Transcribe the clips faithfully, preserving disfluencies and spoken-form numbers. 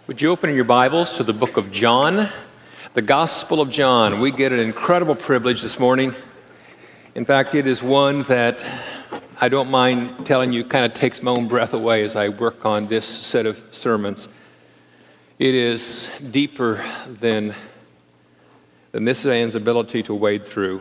Would you open your Bibles to the book of John, the Gospel of John? We get an incredible privilege this morning. In fact, it is one that I don't mind telling you kind of takes my own breath away as I work on this set of sermons. It is deeper than, than this man's ability to wade through,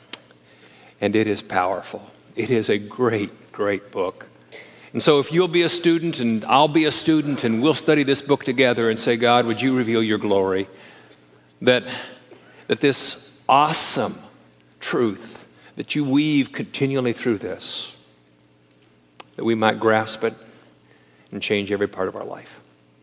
and it is powerful. It is a great, great book. And so if you'll be a student and I'll be a student and we'll study this book together and say, God, would you reveal your glory? That, that this awesome truth that you weave continually through this, that we might grasp it and change every part of our life.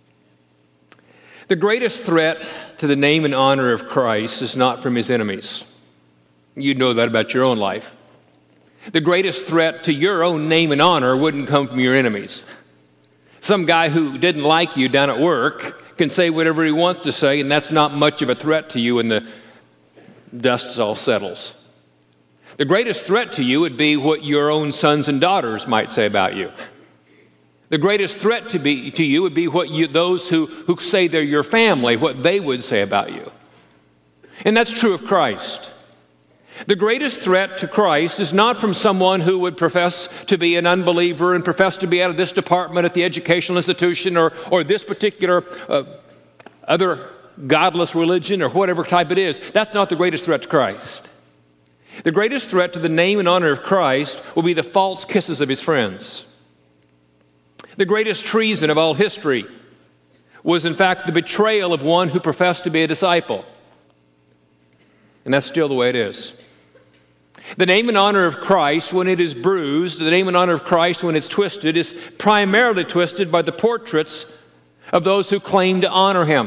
The greatest threat to the name and honor of Christ is not from his enemies. You know that about your own life. The greatest threat to your own name and honor wouldn't come from your enemies. Some guy who didn't like you down at work can say whatever he wants to say, and that's not much of a threat to you when the dust all settles. The greatest threat to you would be what your own sons and daughters might say about you. The greatest threat to be to you would be what you, those who, who say they're your family, what they would say about you. And that's true of Christ. The greatest threat to Christ is not from someone who would profess to be an unbeliever and profess to be out of this department at the educational institution or, or this particular uh, other godless religion or whatever type it is. That's not the greatest threat to Christ. The greatest threat to the name and honor of Christ will be the false kisses of his friends. The greatest treason of all history was, in fact, the betrayal of one who professed to be a disciple. And that's still the way it is. The name and honor of Christ, when it is bruised, the name and honor of Christ, when it's twisted, is primarily twisted by the portraits of those who claim to honor him.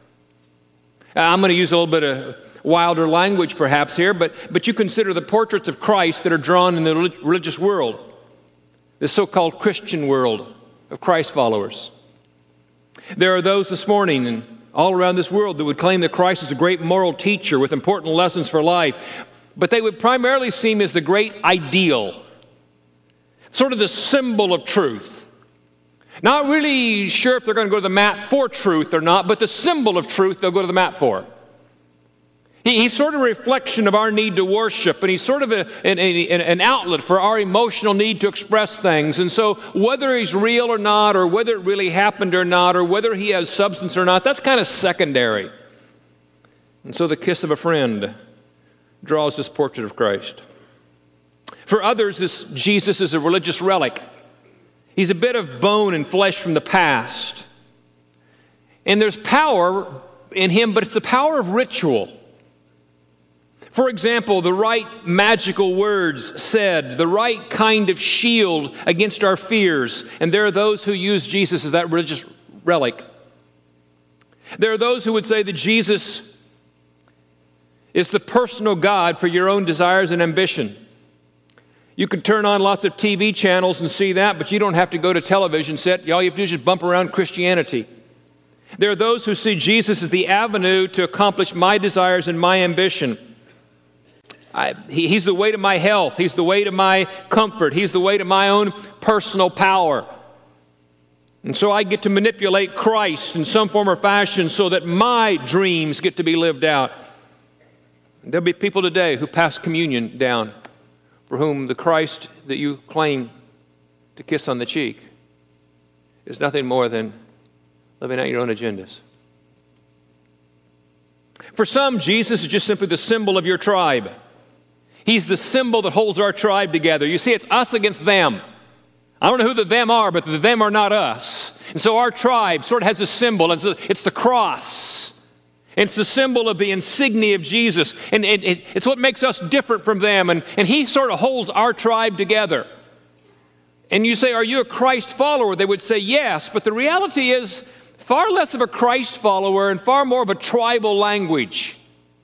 I'm going to use a little bit of wilder language perhaps here, but, but you consider the portraits of Christ that are drawn in the religious world, the so-called Christian world of Christ followers. There are those this morning and all around this world that would claim that Christ is a great moral teacher with important lessons for life, but they would primarily see him as the great ideal, sort of the symbol of truth. Not really sure if they're going to go to the mat for truth or not, but the symbol of truth they'll go to the mat for. He, he's sort of a reflection of our need to worship, and he's sort of a, an, a, an outlet for our emotional need to express things. And so whether he's real or not, or whether it really happened or not, or whether he has substance or not, that's kind of secondary. And so the kiss of a friend draws this portrait of Christ. For others, this Jesus is a religious relic. He's a bit of bone and flesh from the past. And there's power in him, but it's the power of ritual. For example, the right magical words said, the right kind of shield against our fears. And there are those who use Jesus as that religious relic. There are those who would say that Jesus is the personal God for your own desires and ambition. You could turn on lots of T V channels and see that, but you don't have to go to television set. All you have to do is just bump around Christianity. There are those who see Jesus as the avenue to accomplish my desires and my ambition. I, he, he's the way to my health. He's the way to my comfort. He's the way to my own personal power. And so I get to manipulate Christ in some form or fashion so that my dreams get to be lived out. There'll be people today who pass communion down for whom the Christ that you claim to kiss on the cheek is nothing more than living out your own agendas. For some, Jesus is just simply the symbol of your tribe. He's the symbol that holds our tribe together. You see, it's us against them. I don't know who the them are, but the them are not us. And so our tribe sort of has a symbol. It's, a, it's the cross. And it's the symbol of the insignia of Jesus. And it, it, it's what makes us different from them. And, and he sort of holds our tribe together. And you say, are you a Christ follower? They would say yes. But the reality is far less of a Christ follower and far more of a tribal language.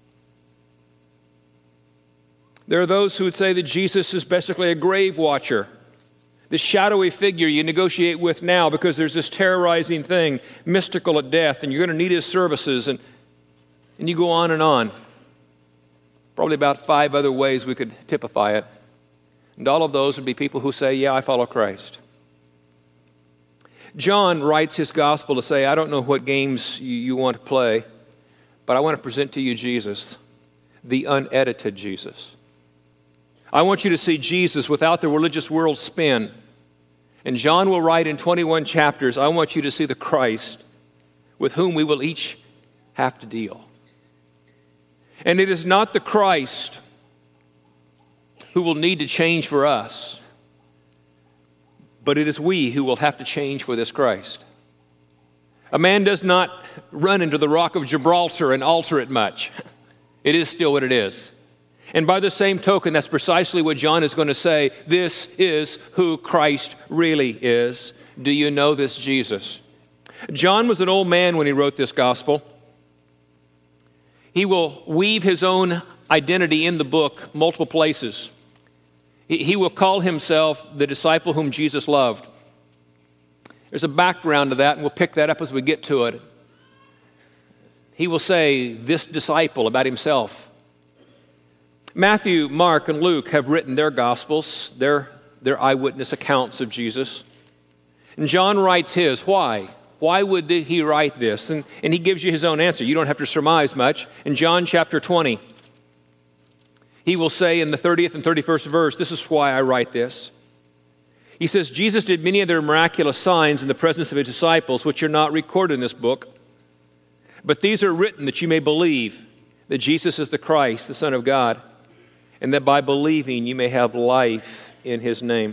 There are those who would say that Jesus is basically a grave watcher, this shadowy figure you negotiate with now because there's this terrorizing thing, mystical at death, and you're going to need his services, and, and you go on and on. Probably about five other ways we could typify it. And all of those would be people who say, yeah, I follow Christ. John writes his gospel to say, I don't know what games you, you want to play, but I want to present to you Jesus, the unedited Jesus. I want you to see Jesus without the religious world spin. And John will write in twenty-one chapters, I want you to see the Christ with whom we will each have to deal. And it is not the Christ who will need to change for us, but it is we who will have to change for this Christ. A man does not run into the rock of Gibraltar and alter it much. It is still what it is. And by the same token, that's precisely what John is going to say. This is who Christ really is. Do you know this Jesus? John was an old man when he wrote this gospel. He will weave his own identity in the book multiple places. He will call himself the disciple whom Jesus loved. There's a background to that, and we'll pick that up as we get to it. He will say this disciple about himself. Matthew, Mark, and Luke have written their gospels, their, their eyewitness accounts of Jesus. And John writes his. Why? Why would he write this? And, and he gives you his own answer. You don't have to surmise much. In John chapter twenty, he will say in the thirtieth and thirty-first verse, this is why I write this. He says, Jesus did many other miraculous signs in the presence of his disciples, which are not recorded in this book. But these are written that you may believe that Jesus is the Christ, the Son of God, and that by believing you may have life in his name.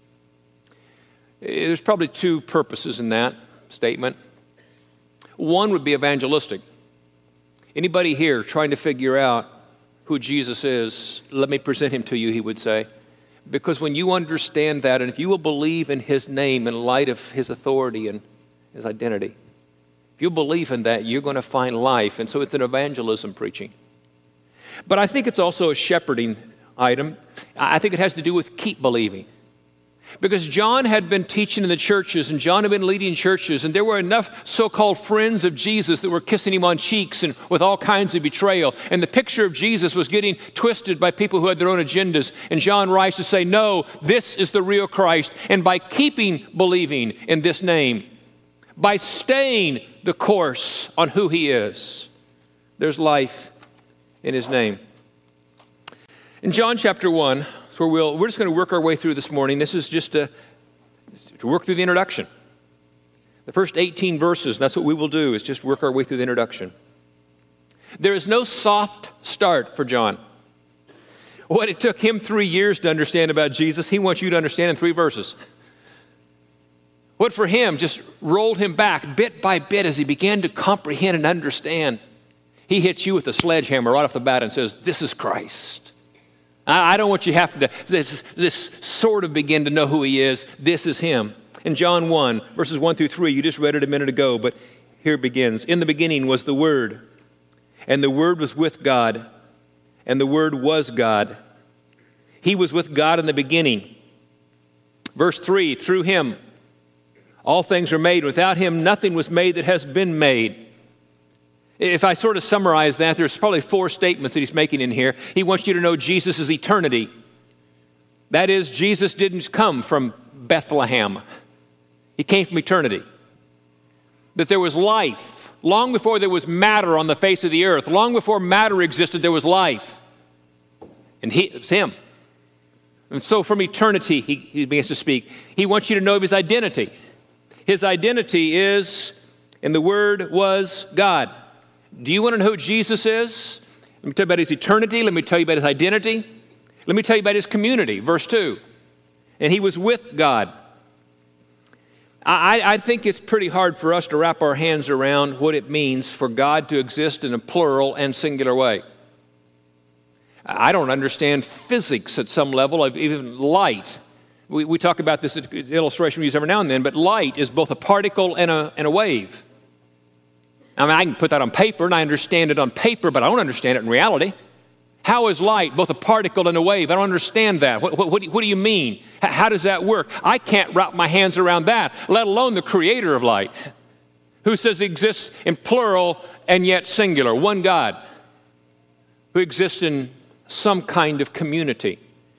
There's probably two purposes in that statement. One would be evangelistic. Anybody here trying to figure out who Jesus is, let me present him to you, he would say. Because when you understand that, and if you will believe in his name in light of his authority and his identity, if you believe in that, you're going to find life. And so it's an evangelism preaching. But I think it's also a shepherding item. I think it has to do with keep believing. Because John had been teaching in the churches, and John had been leading churches, and there were enough so-called friends of Jesus that were kissing him on cheeks and with all kinds of betrayal. And the picture of Jesus was getting twisted by people who had their own agendas. And John writes to say, no, this is the real Christ. And by keeping believing in this name, by staying the course on who he is, there's life in his name. In John chapter one, that's where we'll, we're just going to work our way through this morning. This is just to, to work through the introduction. The first eighteen verses, that's what we will do, is just work our way through the introduction. There is no soft start for John. What it took him three years to understand about Jesus, he wants you to understand in three verses. What for him just rolled him back bit by bit as he began to comprehend and understand. He hits you with a sledgehammer right off the bat and says, this is Christ. I don't want you to have to this, this sort of begin to know who he is. This is him. In John one, verses one through three, you just read it a minute ago, but here it begins. In the beginning was the Word, and the Word was with God, and the Word was God. He was with God in the beginning. Verse three, through him all things are made. Without him nothing was made that has been made. If I sort of summarize that, there's probably four statements that he's making in here. He wants you to know Jesus is eternity. That is, Jesus didn't come from Bethlehem. He came from eternity. That there was life. Long before there was matter on the face of the earth, long before matter existed, there was life. And he, it's him. And so from eternity, he, he begins to speak. He wants you to know of his identity. His identity is, and the Word was God. Do you want to know who Jesus is? Let me tell you about his eternity. Let me tell you about his identity. Let me tell you about his community. Verse two. And he was with God. I, I think it's pretty hard for us to wrap our hands around what it means for God to exist in a plural and singular way. I don't understand physics at some level of even light. We, we talk about this illustration we use every now and then, but light is both a particle and a, and a wave. I mean, I can put that on paper, and I understand it on paper, but I don't understand it in reality. How is light both a particle and a wave? I don't understand that. What, what, what, do, you, what do you mean? H- how does that work? I can't wrap my hands around that, let alone the creator of light, who says it exists in plural and yet singular. One God who exists in some kind of community.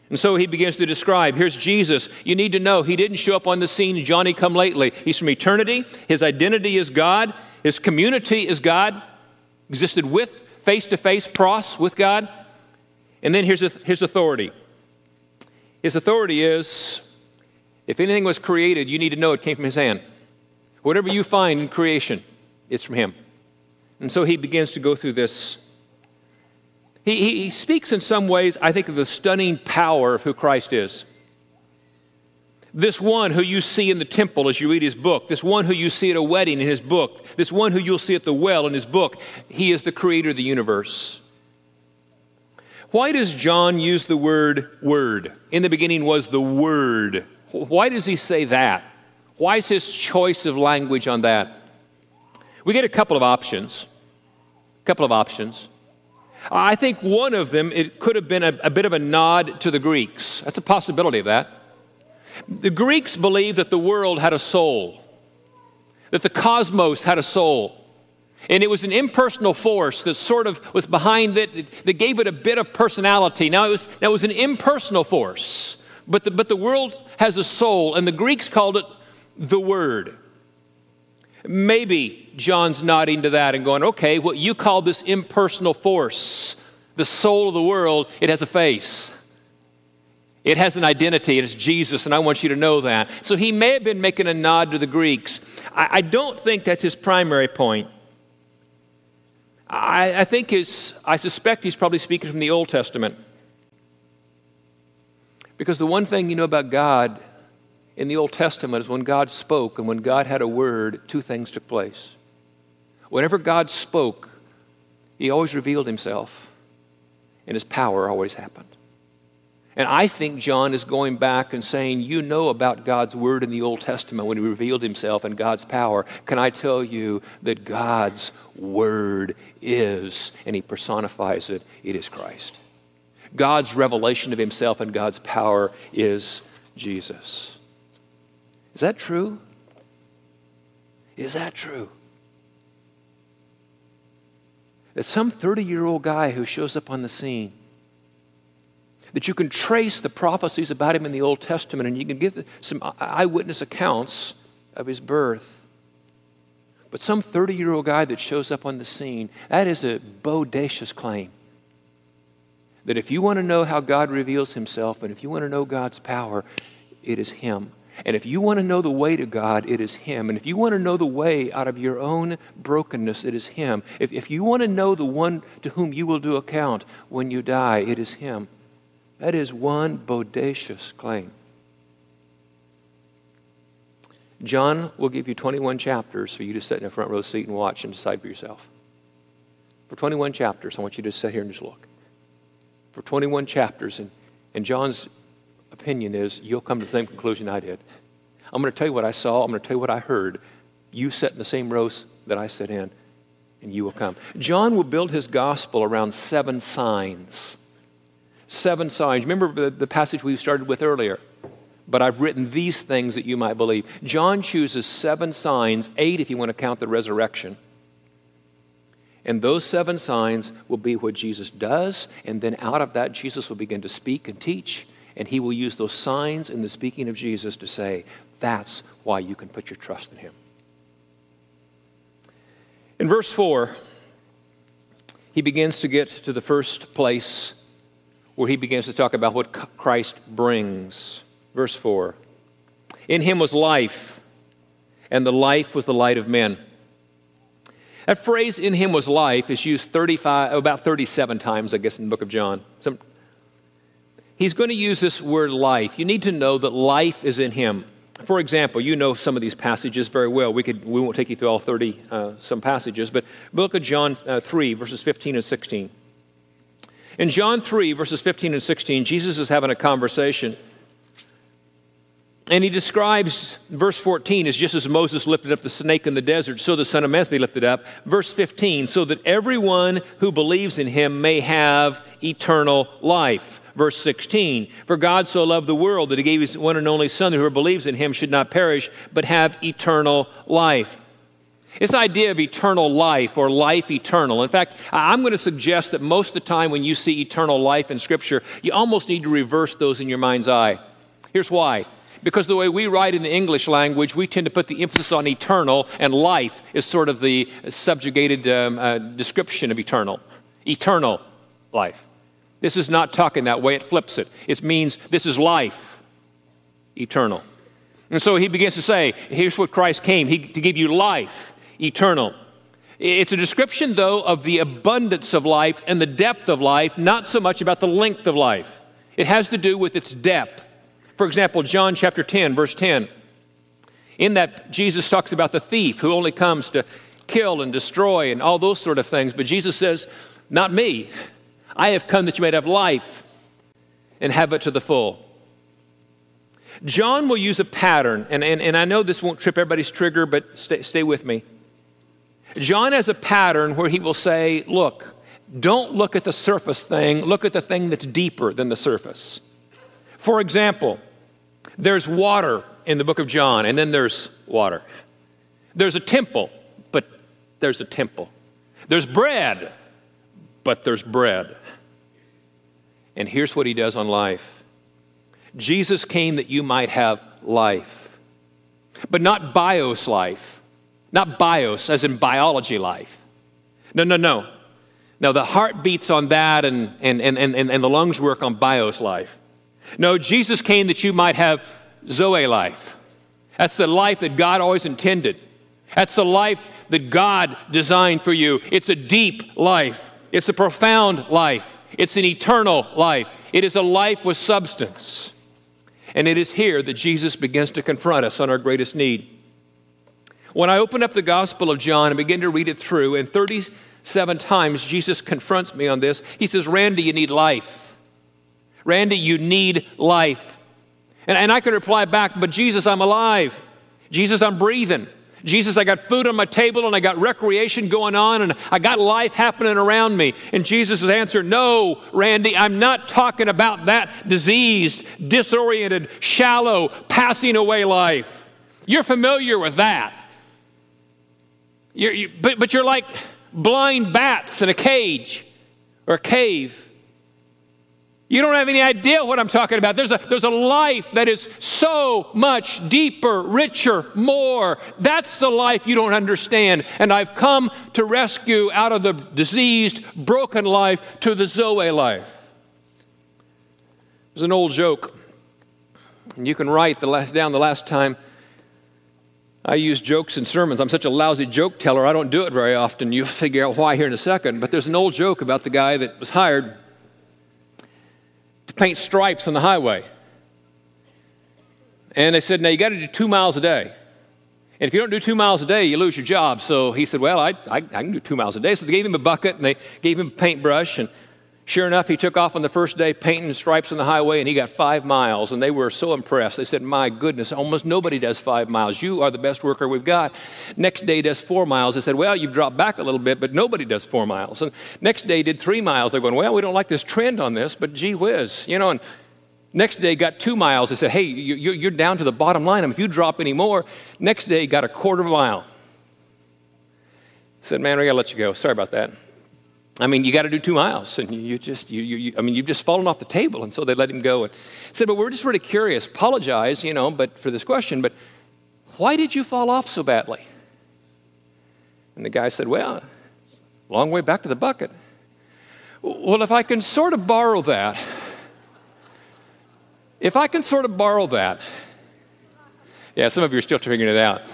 And so he begins to describe, here's Jesus. You need to know he didn't show up on the scene Johnny come lately. He's from eternity. His identity is God. His community is God. Existed with, face-to-face, pros, with God. And then here's his authority. His authority is, if anything was created, you need to know it came from his hand. Whatever you find in creation, it's from him. And so he begins to go through this. He, he, he speaks in some ways, I think, of the stunning power of who Christ is. This one who you see in the temple as you read his book, this one who you see at a wedding in his book, this one who you'll see at the well in his book, he is the creator of the universe. Why does John use the word word? In the beginning was the Word. Why does he say that? Why is his choice of language on that? We get a couple of options. A couple of options. I think one of them, it could have been a, a bit of a nod to the Greeks. That's a possibility of that. The Greeks believed that the world had a soul, that the cosmos had a soul. And it was an impersonal force that sort of was behind it, that gave it a bit of personality. Now, it was, that was an impersonal force, but the, but the world has a soul, and the Greeks called it the Word. Maybe John's nodding to that and going, okay, what you call this impersonal force, the soul of the world, it has a face. It has an identity, and it's Jesus, and I want you to know that. So he may have been making a nod to the Greeks. I, I don't think that's his primary point. I, I think his, I suspect he's probably speaking from the Old Testament. Because the one thing you know about God in the Old Testament is when God spoke and when God had a word, two things took place. Whenever God spoke, he always revealed himself, and his power always happened. And I think John is going back and saying, you know about God's word in the Old Testament when he revealed himself and God's power. Can I tell you that God's word is, and he personifies it, it is Christ. God's revelation of himself and God's power is Jesus. Is that true? Is that true? That some thirty-year-old guy who shows up on the scene, that you can trace the prophecies about him in the Old Testament, and you can give some eyewitness accounts of his birth. But some thirty-year-old guy that shows up on the scene, that is a bodacious claim. That if you want to know how God reveals himself, and if you want to know God's power, it is him. And if you want to know the way to God, it is him. And if you want to know the way out of your own brokenness, it is him. If, if you want to know the one to whom you will do account when you die, it is him. That is one bodacious claim. John will give you twenty-one chapters for you to sit in a front row seat and watch and decide for yourself. For twenty-one chapters, I want you to sit here and just look. For twenty-one chapters, and, and John's opinion is you'll come to the same conclusion I did. I'm going to tell you what I saw. I'm going to tell you what I heard. You sit in the same rows that I sit in, and you will come. John will build his gospel around seven signs. Seven signs. Remember the, the passage we started with earlier? But I've written these things that you might believe. John chooses seven signs, eight if you want to count the resurrection. And those seven signs will be what Jesus does, and then out of that, Jesus will begin to speak and teach, and he will use those signs in the speaking of Jesus to say, that's why you can put your trust in him. In verse four, he begins to get to the first place where he begins to talk about what Christ brings. Verse four, in him was life, and the life was the light of men. That phrase, in him was life, is used thirty-five, about thirty-seven times, I guess, in the book of John. Some, he's going to use this word life. You need to know that life is in him. For example, you know some of these passages very well. We could, we won't take you through all thirty, uh, some passages, but look at John uh, three, verses fifteen and sixteen. In John three, verses fifteen and sixteen, Jesus is having a conversation. And he describes verse fourteen as just as Moses lifted up the snake in the desert, so the Son of Man must be lifted up. Verse fifteen, so that everyone who believes in him may have eternal life. Verse sixteen, for God so loved the world that he gave his one and only Son, that whoever believes in him should not perish, but have eternal life. This idea of eternal life or life eternal. In fact, I'm going to suggest that most of the time when you see eternal life in Scripture, you almost need to reverse those in your mind's eye. Here's why. Because the way we write in the English language, we tend to put the emphasis on eternal, and life is sort of the subjugated um, uh, description of eternal. Eternal life. This is not talking that way. It flips it. It means this is life. Eternal. And so he begins to say, here's what Christ came, he, to give you life. Eternal. It's a description, though, of the abundance of life and the depth of life, not so much about the length of life. It has to do with its depth. For example, John chapter ten, verse ten. In that, Jesus talks about the thief who only comes to kill and destroy and all those sort of things. But Jesus says, not me. I have come that you might have life and have it to the full. John will use a pattern, and, and, and I know this won't trip everybody's trigger, but stay, stay with me. John has a pattern where he will say, look, don't look at the surface thing, look at the thing that's deeper than the surface. For example, there's water in the book of John, and then there's water. There's a temple, but there's a temple. There's bread, but there's bread. And here's what he does on life. Jesus came that you might have life, but not bios life. Not bios, as in biology life. No, no, no. No, the heart beats on that and, and, and, and, and the lungs work on bios life. No, Jesus came that you might have Zoe life. That's the life that God always intended. That's the life that God designed for you. It's a deep life. It's a profound life. It's an eternal life. It is a life with substance. And it is here that Jesus begins to confront us on our greatest need. When I open up the Gospel of John and begin to read it through, and thirty-seven times Jesus confronts me on this, he says, Randy, you need life. Randy, you need life. And, and I can reply back, but Jesus, I'm alive. Jesus, I'm breathing. Jesus, I got food on my table and I got recreation going on and I got life happening around me. And Jesus' answer, no, Randy, I'm not talking about that diseased, disoriented, shallow, passing away life. You're familiar with that. You're, you, but, but you're like blind bats in a cage or a cave. You don't have any idea what I'm talking about. There's a, there's a life that is so much deeper, richer, more. That's the life you don't understand. And I've come to rescue out of the diseased, broken life to the Zoe life. There's an old joke, and you can write the last, down the last time I use jokes in sermons. I'm such a lousy joke teller, I don't do it very often. You'll figure out why here in a second. But there's an old joke about the guy that was hired to paint stripes on the highway. And they said, now you got to do two miles a day. And if you don't do two miles a day, you lose your job. So he said, well, I, I, I can do two miles a day. So they gave him a bucket and they gave him a paintbrush. And sure enough, he took off on the first day painting stripes on the highway, and he got five miles. And they were so impressed. They said, my goodness, almost nobody does five miles. You are the best worker we've got. Next day, he does four miles. They said, well, you've dropped back a little bit, but nobody does four miles. And next day, he did three miles. They're going, well, we don't like this trend on this, but gee whiz. You know, and next day, he got two miles. They said, hey, you're down to the bottom line. I mean, if you drop any more, next day, he got a quarter of a mile. He said, man, we got to let you go. Sorry about that. I mean, you got to do two miles, and you, you just, you, you, you, I mean, you've just fallen off the table, and so they let him go. And said, but we're just really curious. Apologize, you know, but for this question, but why did you fall off so badly? And the guy said, well, it's a long way back to the bucket. Well, if I can sort of borrow that, if I can sort of borrow that, yeah, some of you are still figuring it out.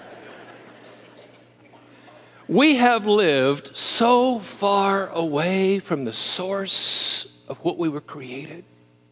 We have lived so far away from the source of what we were created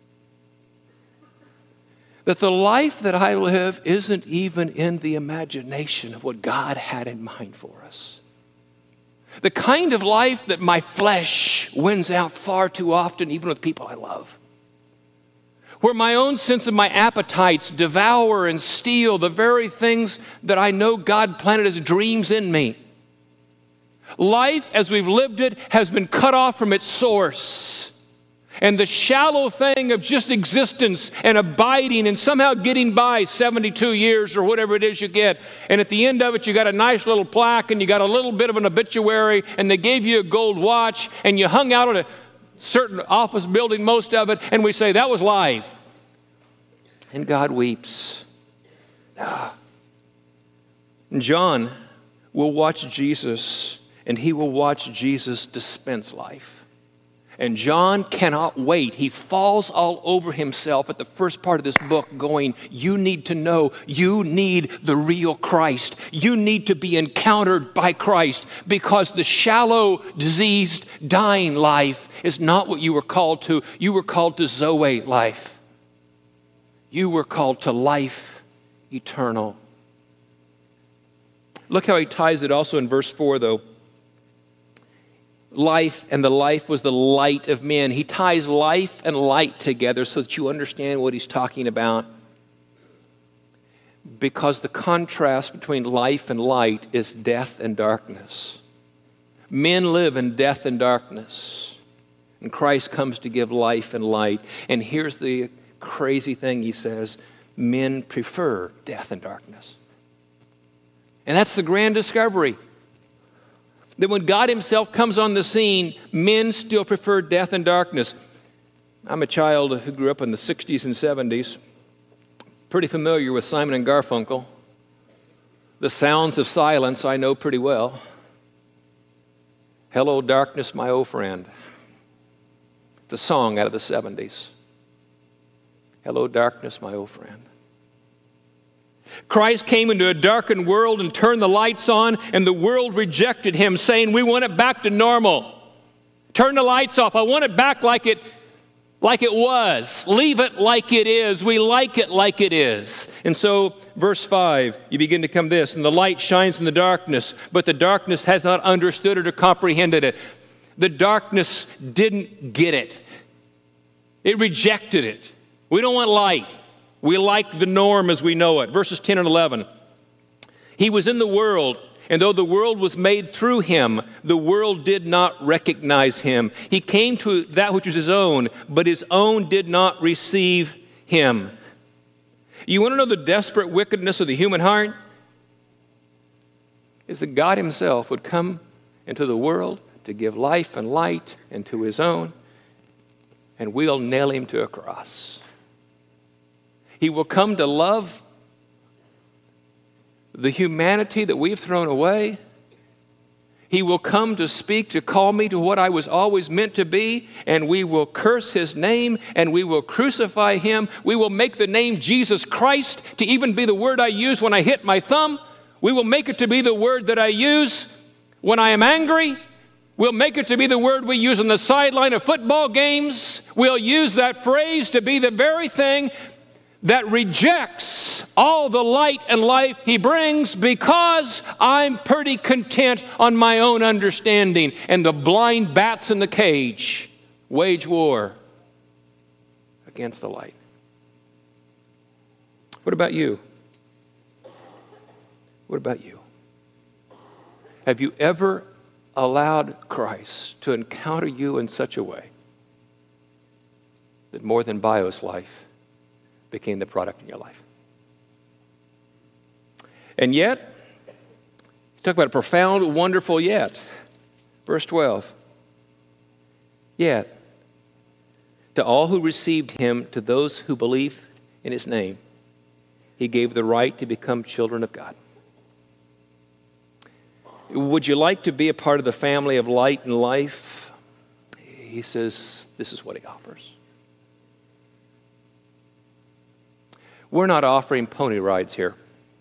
that the life that I live isn't even in the imagination of what God had in mind for us. The kind of life that my flesh wins out far too often, even with people I love. Where my own sense of my appetites devour and steal the very things that I know God planted as dreams in me. Life, as we've lived it, has been cut off from its source. And the shallow thing of just existence and abiding and somehow getting by seventy-two years or whatever it is you get. And at the end of it, you got a nice little plaque and you got a little bit of an obituary and they gave you a gold watch and you hung out at a certain office building, most of it, and we say, that was life. And God weeps. Ah. And John will watch Jesus, and he will watch Jesus dispense life. And John cannot wait. He falls all over himself at the first part of this book going, you need to know, you need the real Christ. You need to be encountered by Christ, because the shallow, diseased, dying life is not what you were called to. You were called to Zoe life. You were called to life eternal. Look how he ties it also in verse four, though. Life, and the life was the light of men. He ties life and light together so that you understand what he's talking about. Because the contrast between life and light is death and darkness. Men live in death and darkness, and Christ comes to give life and light. And here's the crazy thing he says, men prefer death and darkness. And that's the grand discovery. That when God himself comes on the scene, men still prefer death and darkness. I'm a child who grew up in the sixties and seventies, pretty familiar with Simon and Garfunkel. The sounds of silence I know pretty well. Hello, darkness, my old friend. It's a song out of the seventies. Hello, darkness, my old friend. Christ came into a darkened world and turned the lights on, and the world rejected him, saying, we want it back to normal. Turn the lights off. I want it back like it, like it was. Leave it like it is. We like it like it is. And so, verse five, you begin to come this, and the light shines in the darkness, but the darkness has not understood it or comprehended it. The darkness didn't get it. It rejected it. We don't want light. We like the norm as we know it. Verses ten and eleven. He was in the world, and though the world was made through him, the world did not recognize him. He came to that which was his own, but his own did not receive him. You want to know the desperate wickedness of the human heart? Is that God himself would come into the world to give life and light and to his own, and we'll nail him to a cross. He will come to love the humanity that we've thrown away. He will come to speak, to call me to what I was always meant to be, and we will curse his name, and we will crucify him. We will make the name Jesus Christ to even be the word I use when I hit my thumb. We will make it to be the word that I use when I am angry. We'll make it to be the word we use on the sideline of football games. We'll use that phrase to be the very thing that rejects all the light and life he brings, because I'm pretty content on my own understanding. And the blind bats in the cage wage war against the light. What about you? What about you? Have you ever allowed Christ to encounter you in such a way that more than bios life became the product in your life? And yet, talk about a profound, wonderful yet. Verse twelve. Yet, to all who received him, to those who believe in his name, he gave the right to become children of God. Would you like to be a part of the family of light and life? He says, this is what he offers. We're not offering pony rides here.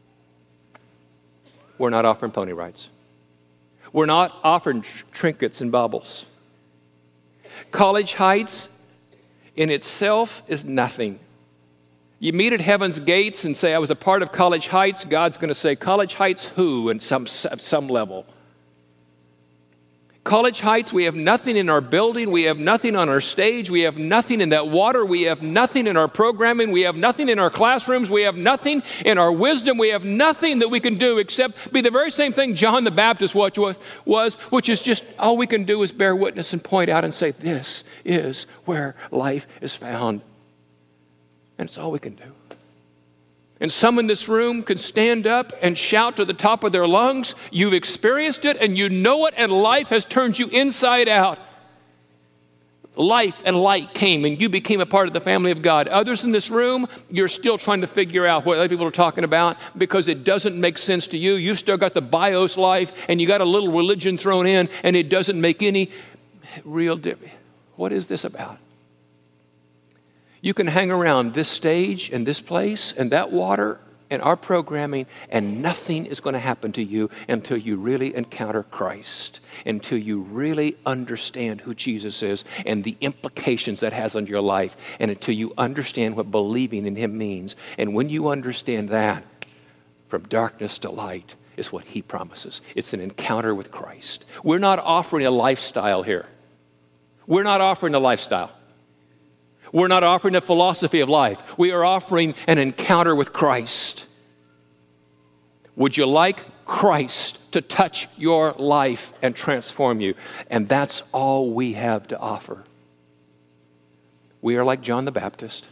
We're not offering pony rides. We're not offering tr- trinkets and baubles. College Heights in itself is nothing. You meet at heaven's gates and say, I was a part of College Heights. God's going to say, College Heights who? And some, some level. College Heights, we have nothing in our building. We have nothing on our stage. We have nothing in that water. We have nothing in our programming. We have nothing in our classrooms. We have nothing in our wisdom. We have nothing that we can do except be the very same thing John the Baptist was, was, which is just all we can do is bear witness and point out and say, this is where life is found. And it's all we can do. And some in this room can stand up and shout to the top of their lungs. You've experienced it and you know it, and life has turned you inside out. Life and light came and you became a part of the family of God. Others in this room, you're still trying to figure out what other people are talking about because it doesn't make sense to you. You've still got the bios life and you got a little religion thrown in and it doesn't make any real difference. What is this about? You can hang around this stage and this place and that water and our programming, and nothing is going to happen to you until you really encounter Christ, until you really understand who Jesus is and the implications that has on your life, and until you understand what believing in him means. And when you understand that, from darkness to light is what he promises. It's an encounter with Christ. We're not offering a lifestyle here. We're not offering a lifestyle. We're not offering a philosophy of life. We are offering an encounter with Christ. Would you like Christ to touch your life and transform you? And that's all we have to offer. We are like John the Baptist,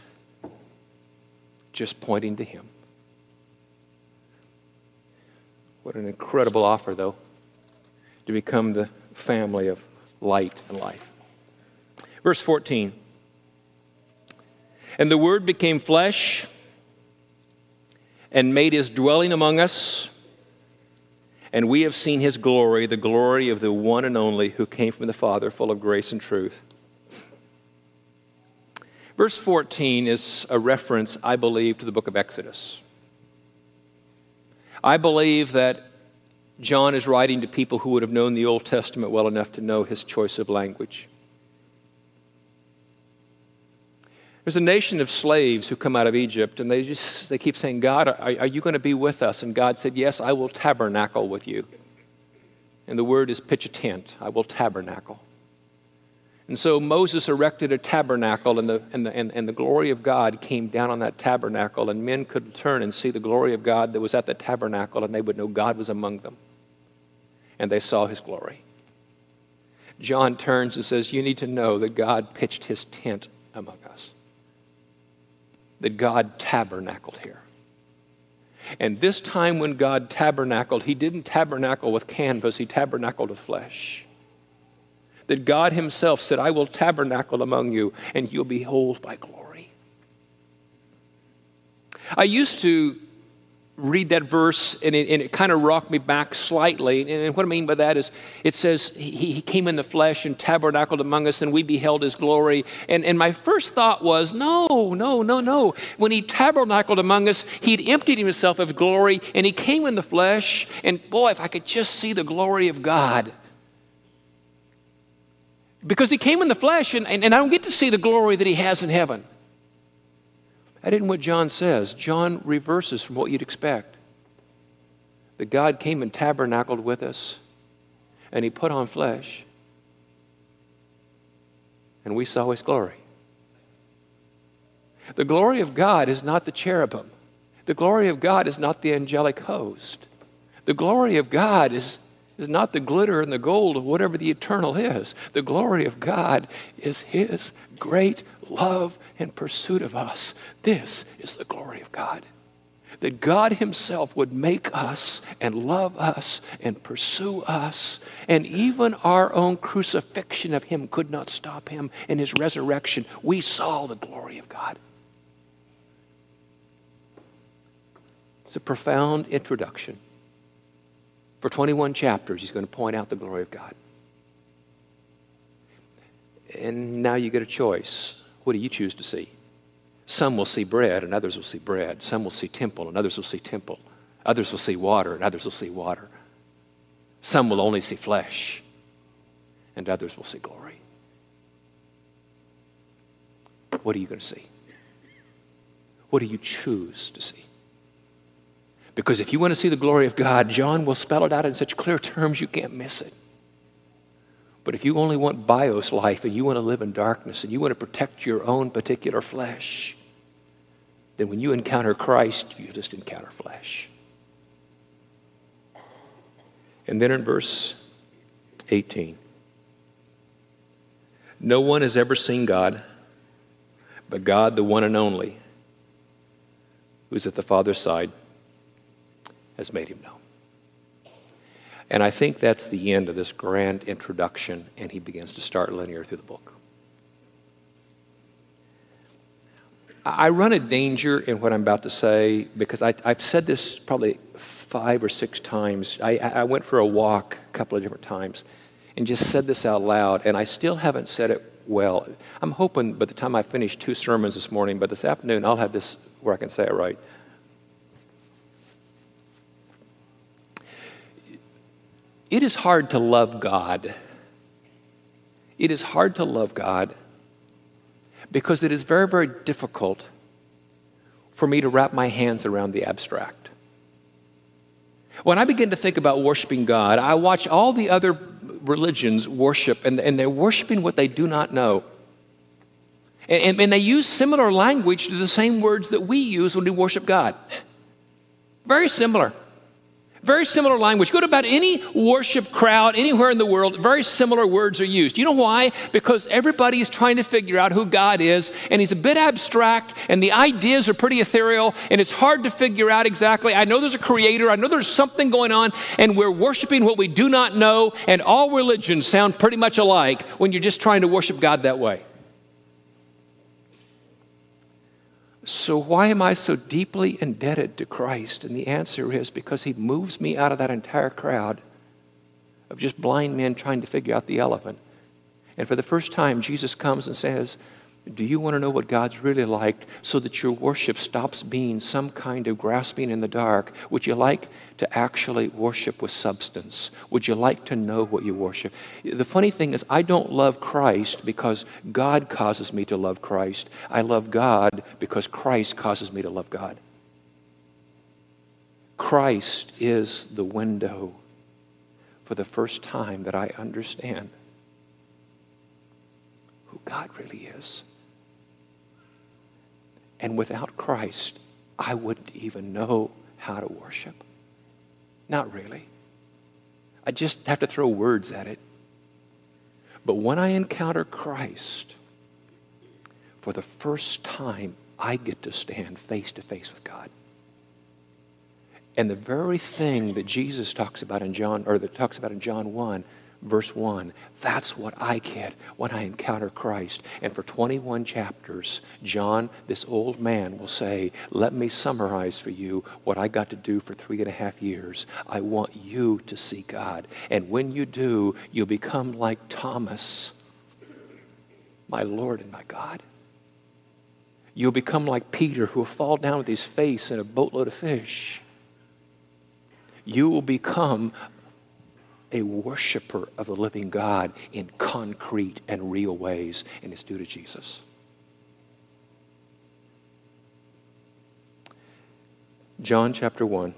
just pointing to him. What an incredible offer, though, to become the family of light and life. Verse fourteen. And the Word became flesh and made his dwelling among us, and we have seen his glory, the glory of the one and only who came from the Father, full of grace and truth. Verse fourteen is a reference, I believe, to the book of Exodus. I believe that John is writing to people who would have known the Old Testament well enough to know his choice of language. There's a nation of slaves who come out of Egypt, and they just they keep saying, God, are, are you going to be with us? And God said, yes, I will tabernacle with you. And the word is pitch a tent. I will tabernacle. And so Moses erected a tabernacle, and the, and, the, and, and the glory of God came down on that tabernacle, and men could turn and see the glory of God that was at the tabernacle, and they would know God was among them. And they saw his glory. John turns and says, you need to know that God pitched his tent among us. That God tabernacled here. And this time when God tabernacled, he didn't tabernacle with canvas, he tabernacled with flesh. That God himself said, I will tabernacle among you, and you'll behold my glory. I used to read that verse, and it, and it kind of rocked me back slightly. And what I mean by that is, it says, he, he came in the flesh and tabernacled among us, and we beheld his glory. And, and my first thought was, no, no, no, no. When he tabernacled among us, he'd emptied himself of glory, and he came in the flesh. And boy, if I could just see the glory of God. Because he came in the flesh, and, and, and I don't get to see the glory that he has in heaven. That isn't what John says. John reverses from what you'd expect. That God came and tabernacled with us, and he put on flesh, and we saw his glory. The glory of God is not the cherubim. The glory of God is not the angelic host. The glory of God is, is not the glitter and the gold of whatever the eternal is. The glory of God is his great love and pursuit of us. This is the glory of God. That God himself would make us and love us and pursue us. And even our own crucifixion of him could not stop him in his resurrection. We saw the glory of God. It's a profound introduction. For twenty-one chapters, he's going to point out the glory of God. And now you get a choice. What do you choose to see? Some will see bread and others will see bread. Some will see temple and others will see temple. Others will see water and others will see water. Some will only see flesh and others will see glory. What are you going to see? What do you choose to see? Because if you want to see the glory of God, John will spell it out in such clear terms you can't miss it. But if you only want bios life and you want to live in darkness and you want to protect your own particular flesh, then when you encounter Christ, you just encounter flesh. And then in verse eighteen, no one has ever seen God, but God, the one and only, who's at the Father's side, has made him known. And I think that's the end of this grand introduction, and he begins to start linear through the book. I run a danger in what I'm about to say because I, I've said this probably five or six times. I, I went for a walk a couple of different times and just said this out loud, and I still haven't said it well. I'm hoping by the time I finish two sermons this morning, but this afternoon I'll have this where I can say it right. It is hard to love God. It is hard to love God because it is very, very difficult for me to wrap my hands around the abstract. When I begin to think about worshiping God, I watch all the other religions worship, and, and they're worshiping what they do not know. And, and, and they use similar language to the same words that we use when we worship God. Very similar. Very similar language. Go to about any worship crowd anywhere in the world, very similar words are used. You know why? Because everybody is trying to figure out who God is, and he's a bit abstract, and the ideas are pretty ethereal, and it's hard to figure out exactly. I know there's a creator, I know there's something going on, and we're worshiping what we do not know, and all religions sound pretty much alike when you're just trying to worship God that way. So why am I so deeply indebted to Christ? And the answer is because he moves me out of that entire crowd of just blind men trying to figure out the elephant. And for the first time, Jesus comes and says, do you want to know what God's really like so that your worship stops being some kind of grasping in the dark? Would you like to actually worship with substance? Would you like to know what you worship? The funny thing is, I don't love Christ because God causes me to love Christ. I love God because Christ causes me to love God. Christ is the window for the first time that I understand who God really is. And without Christ, I wouldn't even know how to worship. Not really. I just have to throw words at it. But when I encounter Christ, for the first time, I get to stand face to face with God. And the very thing that Jesus talks about in John, or that talks about in John one, verse one, that's what I get when I encounter Christ. And for twenty-one chapters, John, this old man, will say, let me summarize for you what I got to do for three and a half years. I want you to see God. And when you do, you'll become like Thomas, my Lord and my God. You'll become like Peter, who will fall down with his face in a boatload of fish. You will become a worshiper of the living God in concrete and real ways, and it's due to Jesus. John chapter one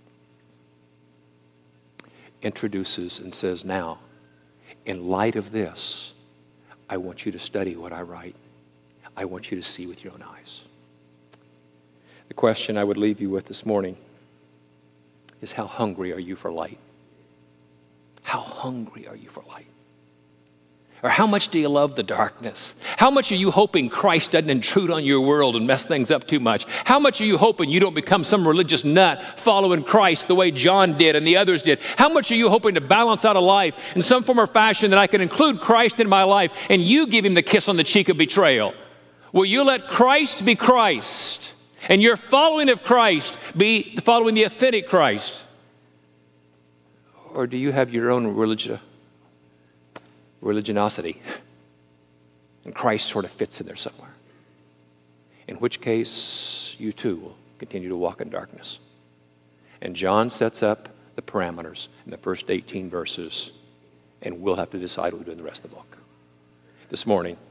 introduces and says, now, in light of this, I want you to study what I write. I want you to see with your own eyes. The question I would leave you with this morning is, how hungry are you for light? How hungry are you for light? Or how much do you love the darkness? How much are you hoping Christ doesn't intrude on your world and mess things up too much? How much are you hoping you don't become some religious nut following Christ the way John did and the others did? How much are you hoping to balance out a life in some form or fashion that I can include Christ in my life and you give him the kiss on the cheek of betrayal? Will you let Christ be Christ and your following of Christ be following the authentic Christ? Or do you have your own religion, religiosity, and Christ sort of fits in there somewhere? In which case, you too will continue to walk in darkness. And John sets up the parameters in the first eighteen verses, and we'll have to decide what we do in the rest of the book. This morning,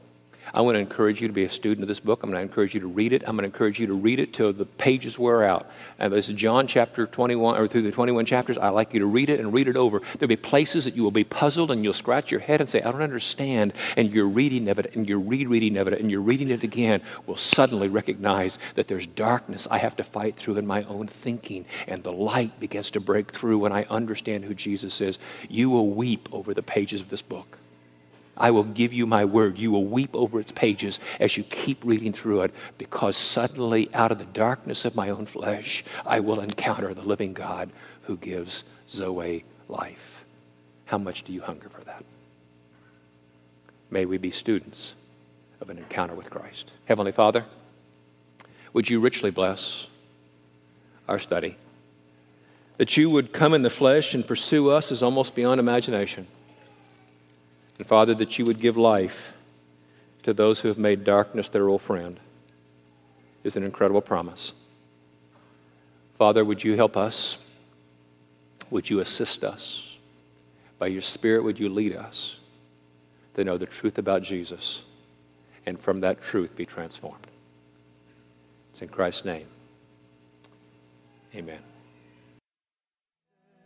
I want to encourage you to be a student of this book. I'm going to encourage you to read it. I'm going to encourage you to read it till the pages wear out. And this is John chapter twenty-one, or through the twenty-one chapters. I'd like you to read it and read it over. There'll be places that you will be puzzled and you'll scratch your head and say, I don't understand. And you're reading of it and you're rereading of it and you're reading it again. Will suddenly recognize that there's darkness I have to fight through in my own thinking. And the light begins to break through when I understand who Jesus is. You will weep over the pages of this book. I will give you my word. You will weep over its pages as you keep reading through it, because suddenly out of the darkness of my own flesh, I will encounter the living God who gives Zoe life. How much do you hunger for that? May we be students of an encounter with Christ. Heavenly Father, would you richly bless our study, that you would come in the flesh and pursue us is almost beyond imagination. And Father, that you would give life to those who have made darkness their old friend is an incredible promise. Father, would you help us? Would you assist us? By your Spirit, would you lead us to know the truth about Jesus and from that truth be transformed? It's in Christ's name. Amen.